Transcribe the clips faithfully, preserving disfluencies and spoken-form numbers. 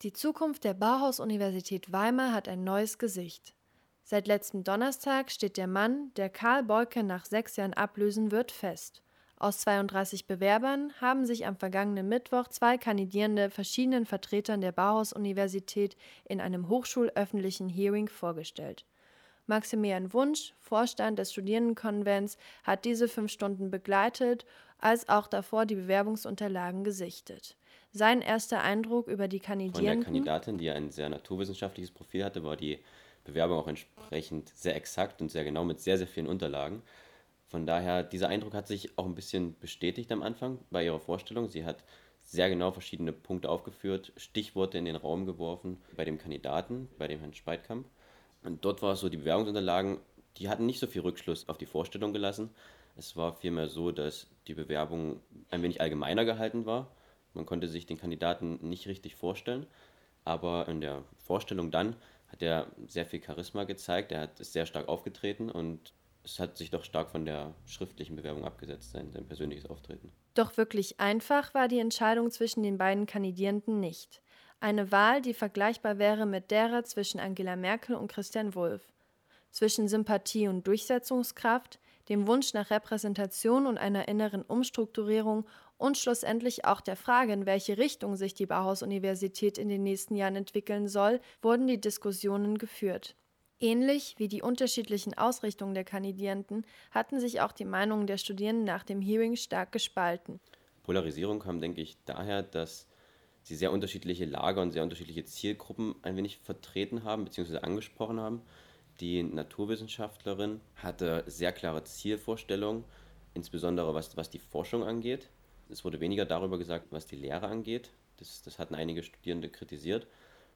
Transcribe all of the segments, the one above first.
Die Zukunft der Bauhaus-Universität Weimar hat ein neues Gesicht. Seit letztem Donnerstag steht der Mann, der Karl Beuke nach sechs Jahren ablösen wird, fest. Aus zweiunddreißig Bewerbern haben sich am vergangenen Mittwoch zwei Kandidierende verschiedenen Vertretern der Bauhaus-Universität in einem hochschulöffentlichen Hearing vorgestellt. Maximilian Wunsch, Vorstand des Studierendenkonvents, hat diese fünf Stunden begleitet, als auch davor die Bewerbungsunterlagen gesichtet. Sein erster Eindruck über die Kandidierenden... Von der Kandidatin, die ein sehr naturwissenschaftliches Profil hatte, war die Bewerbung auch entsprechend sehr exakt und sehr genau mit sehr, sehr vielen Unterlagen. Von daher, dieser Eindruck hat sich auch ein bisschen bestätigt am Anfang bei ihrer Vorstellung. Sie hat sehr genau verschiedene Punkte aufgeführt, Stichworte in den Raum geworfen bei dem Kandidaten, bei dem Herrn Speitkamp. Und dort war es so, die Bewerbungsunterlagen, die hatten nicht so viel Rückschluss auf die Vorstellung gelassen. Es war vielmehr so, dass die Bewerbung ein wenig allgemeiner gehalten war. Man konnte sich den Kandidaten nicht richtig vorstellen, aber in der Vorstellung dann hat er sehr viel Charisma gezeigt, er hat ist sehr stark aufgetreten und es hat sich doch stark von der schriftlichen Bewerbung abgesetzt, sein, sein persönliches Auftreten. Doch wirklich einfach war die Entscheidung zwischen den beiden Kandidierenden nicht. Eine Wahl, die vergleichbar wäre mit derer zwischen Angela Merkel und Christian Wulff. Zwischen Sympathie und Durchsetzungskraft, dem Wunsch nach Repräsentation und einer inneren Umstrukturierung und schlussendlich auch der Frage, in welche Richtung sich die Bauhaus-Universität in den nächsten Jahren entwickeln soll, wurden die Diskussionen geführt. Ähnlich wie die unterschiedlichen Ausrichtungen der Kandidierenden hatten sich auch die Meinungen der Studierenden nach dem Hearing stark gespalten. Polarisierung kam, denke ich, daher, dass sie sehr unterschiedliche Lager und sehr unterschiedliche Zielgruppen ein wenig vertreten haben bzw. angesprochen haben. Die Naturwissenschaftlerin hatte sehr klare Zielvorstellungen, insbesondere was, was die Forschung angeht. Es wurde weniger darüber gesagt, was die Lehre angeht. Das, das hatten einige Studierende kritisiert.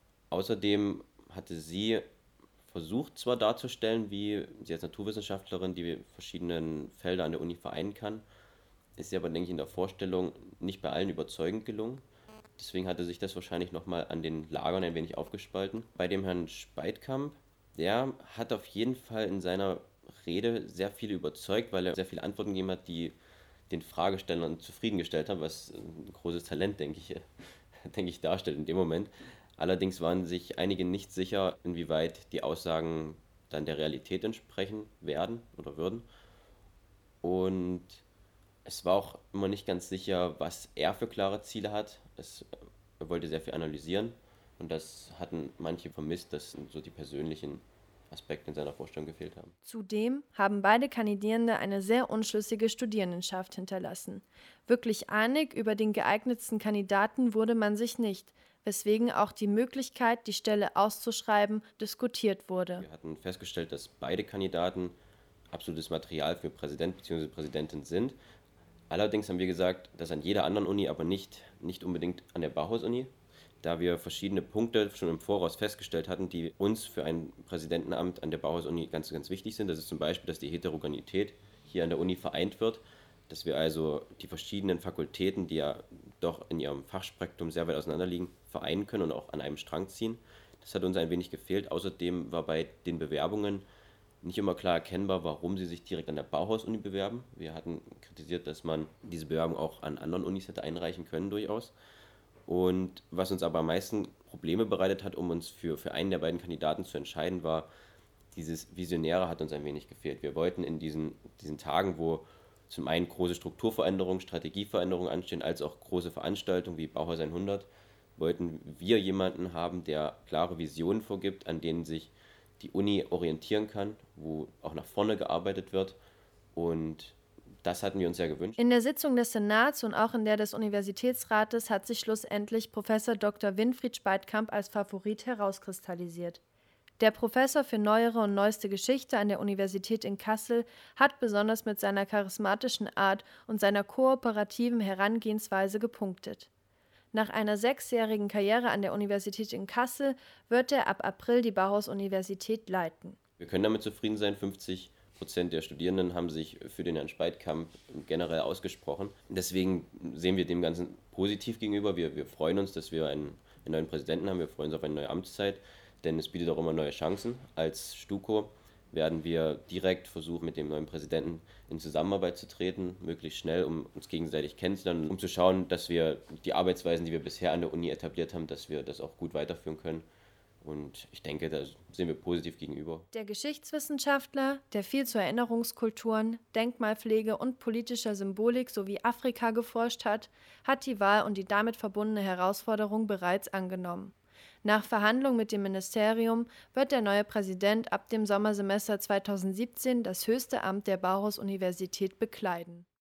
Außerdem hatte sie versucht zwar darzustellen, wie sie als Naturwissenschaftlerin die verschiedenen Felder an der Uni vereinen kann, ist sie aber, denke ich, in der Vorstellung nicht bei allen überzeugend gelungen. Deswegen hatte sich das wahrscheinlich nochmal an den Lagern ein wenig aufgespalten. Bei dem Herrn Speitkamp, der hat auf jeden Fall in seiner Rede sehr viele überzeugt, weil er sehr viele Antworten gegeben hat, die den Fragestellern zufriedengestellt haben, was ein großes Talent, denke ich, denke ich, darstellt in dem Moment. Allerdings waren sich einige nicht sicher, inwieweit die Aussagen dann der Realität entsprechen werden oder würden. Und es war auch immer nicht ganz sicher, was er für klare Ziele hat. Es, er wollte sehr viel analysieren und das hatten manche vermisst, dass so die persönlichen Aspekte in seiner Vorstellung gefehlt haben. Zudem haben beide Kandidierende eine sehr unschlüssige Studierendenschaft hinterlassen. Wirklich einig über den geeignetsten Kandidaten wurde man sich nicht, weswegen auch die Möglichkeit, die Stelle auszuschreiben, diskutiert wurde. Wir hatten festgestellt, dass beide Kandidaten absolutes Material für Präsident bzw. Präsidentin sind. Allerdings haben wir gesagt, dass an jeder anderen Uni, aber nicht, nicht unbedingt an der Bauhaus-Uni, da wir verschiedene Punkte schon im Voraus festgestellt hatten, die uns für ein Präsidentenamt an der Bauhaus-Uni ganz, ganz wichtig sind. Das ist zum Beispiel, dass die Heterogenität hier an der Uni vereint wird, dass wir also die verschiedenen Fakultäten, die ja doch in ihrem Fachspektrum sehr weit auseinander liegen, vereinen können und auch an einem Strang ziehen. Das hat uns ein wenig gefehlt. Außerdem war bei den Bewerbungen nicht immer klar erkennbar, warum sie sich direkt an der Bauhaus-Uni bewerben. Wir hatten kritisiert, dass man diese Bewerbung auch an anderen Unis hätte einreichen können durchaus. Und was uns aber am meisten Probleme bereitet hat, um uns für, für einen der beiden Kandidaten zu entscheiden, war, dieses Visionäre hat uns ein wenig gefehlt. Wir wollten in diesen, diesen Tagen, wo zum einen große Strukturveränderungen, Strategieveränderungen anstehen, als auch große Veranstaltungen wie Bauhaus hundert, wollten wir jemanden haben, der klare Visionen vorgibt, an denen sich die Uni orientieren kann, wo auch nach vorne gearbeitet wird, und das hatten wir uns ja gewünscht. In der Sitzung des Senats und auch in der des Universitätsrates hat sich schlussendlich Professor Doktor Winfried Speitkamp als Favorit herauskristallisiert. Der Professor für neuere und neueste Geschichte an der Universität in Kassel hat besonders mit seiner charismatischen Art und seiner kooperativen Herangehensweise gepunktet. Nach einer sechsjährigen Karriere an der Universität in Kassel wird er ab April die Bauhaus-Universität leiten. Wir können damit zufrieden sein, fünfzig Prozent der Studierenden haben sich für den Herrn Speitkamp generell ausgesprochen. Deswegen sehen wir dem Ganzen positiv gegenüber. Wir, wir freuen uns, dass wir einen, einen neuen Präsidenten haben. Wir freuen uns auf eine neue Amtszeit, denn es bietet auch immer neue Chancen. Als STUKO werden wir direkt versuchen, mit dem neuen Präsidenten in Zusammenarbeit zu treten, möglichst schnell, um uns gegenseitig kennenzulernen, um zu schauen, dass wir die Arbeitsweisen, die wir bisher an der Uni etabliert haben, dass wir das auch gut weiterführen können. Und ich denke, da sind wir positiv gegenüber. Der Geschichtswissenschaftler, der viel zu Erinnerungskulturen, Denkmalpflege und politischer Symbolik sowie Afrika geforscht hat, hat die Wahl und die damit verbundene Herausforderung bereits angenommen. Nach Verhandlung mit dem Ministerium wird der neue Präsident ab dem Sommersemester zweitausendsiebzehn das höchste Amt der Bauhaus-Universität bekleiden.